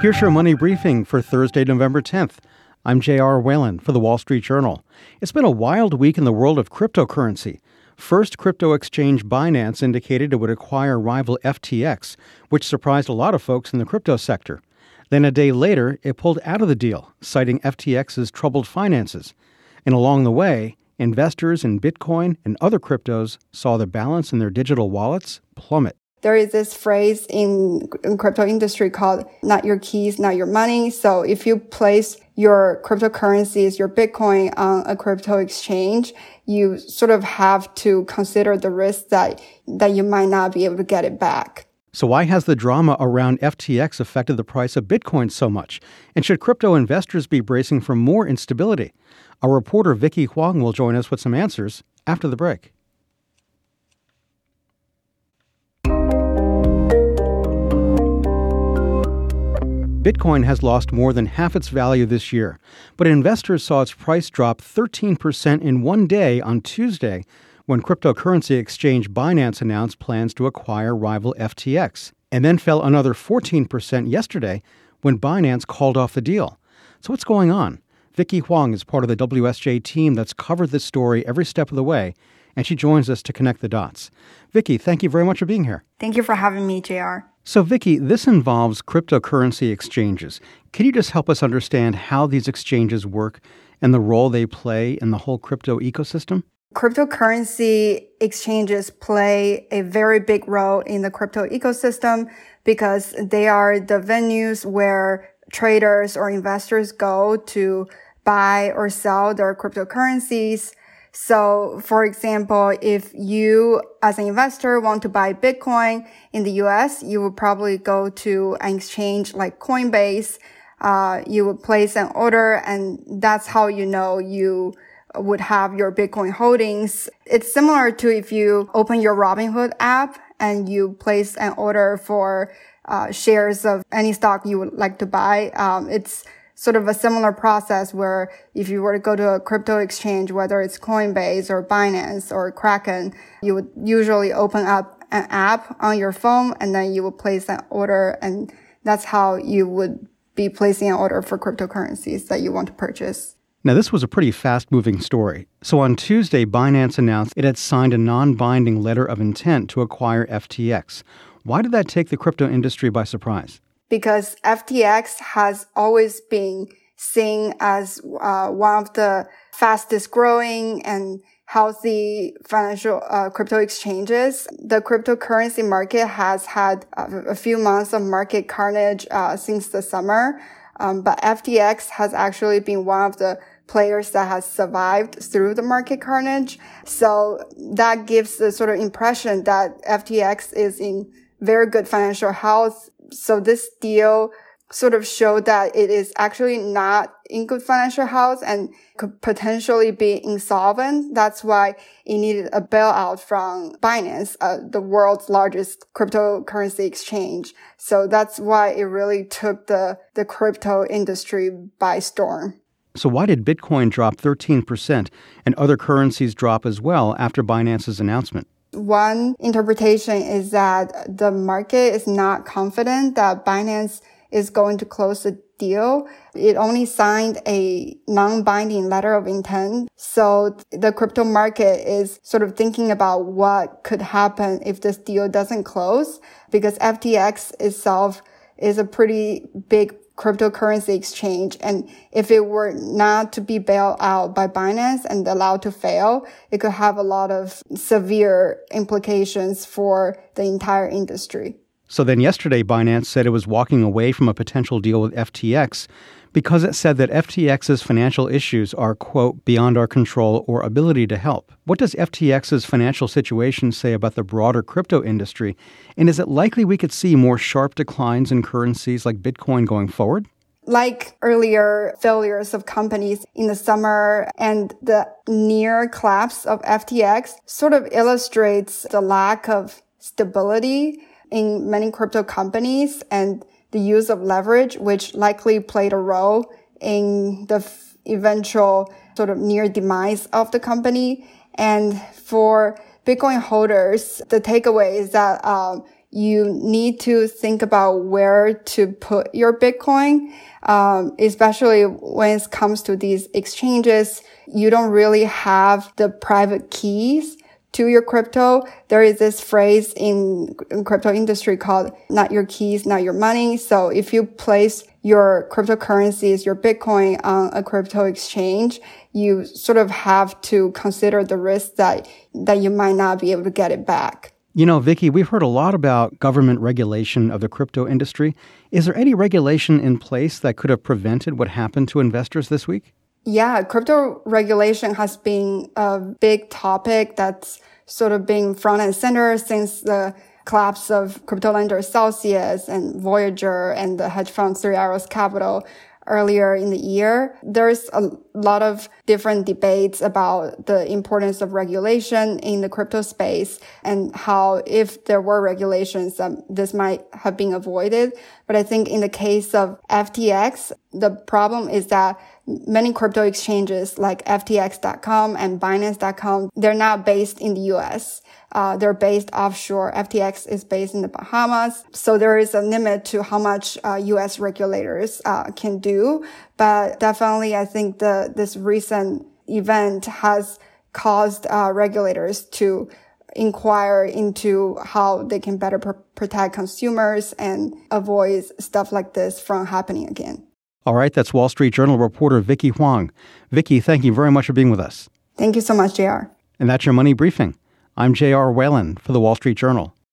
Here's your money briefing for Thursday, November 10th. I'm J.R. Whalen for the Wall Street Journal. It's been a wild week in the world of cryptocurrency. First, crypto exchange Binance indicated it would acquire rival FTX, which surprised a lot of folks in the crypto sector. Then a day later, it pulled out of the deal, citing FTX's troubled finances. And along the way, investors in Bitcoin and other cryptos saw the balance in their digital wallets plummet. There is this phrase in crypto industry called not your keys, not your money. So if you place your cryptocurrencies, your Bitcoin on a crypto exchange, you sort of have to consider the risk that you might not be able to get it back. So why has the drama around FTX affected the price of Bitcoin so much? And should crypto investors be bracing for more instability? Our reporter Vicky Huang will join us with some answers after the break. Bitcoin has lost more than half its value this year, but investors saw its price drop 13% in one day on Tuesday when cryptocurrency exchange Binance announced plans to acquire rival FTX, and then fell another 14% yesterday when Binance called off the deal. So what's going on? Vicky Huang is part of the WSJ team that's covered this story every step of the way, and she joins us to connect the dots. Vicky, thank you very much for being here. Thank you for having me, JR. So, Vicky, this involves cryptocurrency exchanges. Can you just help us understand how these exchanges work and the role they play in the whole crypto ecosystem? Cryptocurrency exchanges play a very big role in the crypto ecosystem because they are the venues where traders or investors go to buy or sell their cryptocurrencies. So, for example, if you as an investor want to buy Bitcoin in the US, you would probably go to an exchange like Coinbase. You would place an order, and that's how you know you would have your Bitcoin holdings. It's similar to if you open your Robinhood app and you place an order for shares of any stock you would like to buy. It's sort of a similar process where if you were to go to a crypto exchange, whether it's Coinbase or Binance or Kraken, you would usually open up an app on your phone and then you would place an order, and that's how you would be placing an order for cryptocurrencies that you want to purchase. Now, this was a pretty fast-moving story. So on Tuesday, Binance announced it had signed a non-binding letter of intent to acquire FTX. Why did that take the crypto industry by surprise? Because FTX has always been seen as one of the fastest growing and healthy financial crypto exchanges. The cryptocurrency market has had a few months of market carnage since the summer, but FTX has actually been one of the players that has survived through the market carnage. So that gives the sort of impression that FTX is in very good financial health. So this deal sort of showed that it is actually not in good financial health and could potentially be insolvent. That's why it needed a bailout from Binance, the world's largest cryptocurrency exchange. So that's why it really took the crypto industry by storm. So why did Bitcoin drop 13% and other currencies drop as well after Binance's announcement? One interpretation is that the market is not confident that Binance is going to close the deal. It only signed a non-binding letter of intent. So the crypto market is sort of thinking about what could happen if this deal doesn't close, because FTX itself is a pretty big cryptocurrency exchange. And if it were not to be bailed out by Binance and allowed to fail, it could have a lot of severe implications for the entire industry. So then yesterday, Binance said it was walking away from a potential deal with FTX because it said that FTX's financial issues are, quote, beyond our control or ability to help. What does FTX's financial situation say about the broader crypto industry? And is it likely we could see more sharp declines in currencies like Bitcoin going forward? Like earlier failures of companies in the summer and the near collapse of FTX sort of illustrates the lack of stability in many crypto companies and the use of leverage, which likely played a role in the eventual sort of near demise of the company. And for Bitcoin holders, the takeaway is that you need to think about where to put your Bitcoin, especially when it comes to these exchanges. You don't really have the private keys to your crypto. There is this phrase in crypto industry called not your keys, not your money. So if you place your cryptocurrencies, your Bitcoin on a crypto exchange, you sort of have to consider the risk that you might not be able to get it back. You know, Vicky, we've heard a lot about government regulation of the crypto industry. Is there any regulation in place that could have prevented what happened to investors this week? Yeah, crypto regulation has been a big topic that's sort of been front and center since the collapse of crypto lender Celsius and Voyager and the hedge fund Three Arrows Capital earlier in the year. There's a lot of different debates about the importance of regulation in the crypto space and how if there were regulations, this might have been avoided. But I think in the case of FTX, the problem is that many crypto exchanges like FTX.com and Binance.com, they're not based in the US. They're based offshore. FTX is based in the Bahamas. So there is a limit to how much US regulators can do. But definitely, I think this recent event has caused regulators to inquire into how they can better protect consumers and avoid stuff like this from happening again. All right, that's Wall Street Journal reporter Vicky Huang. Vicky, thank you very much for being with us. Thank you so much, JR. And that's your Money Briefing. I'm J.R. Whalen for the Wall Street Journal.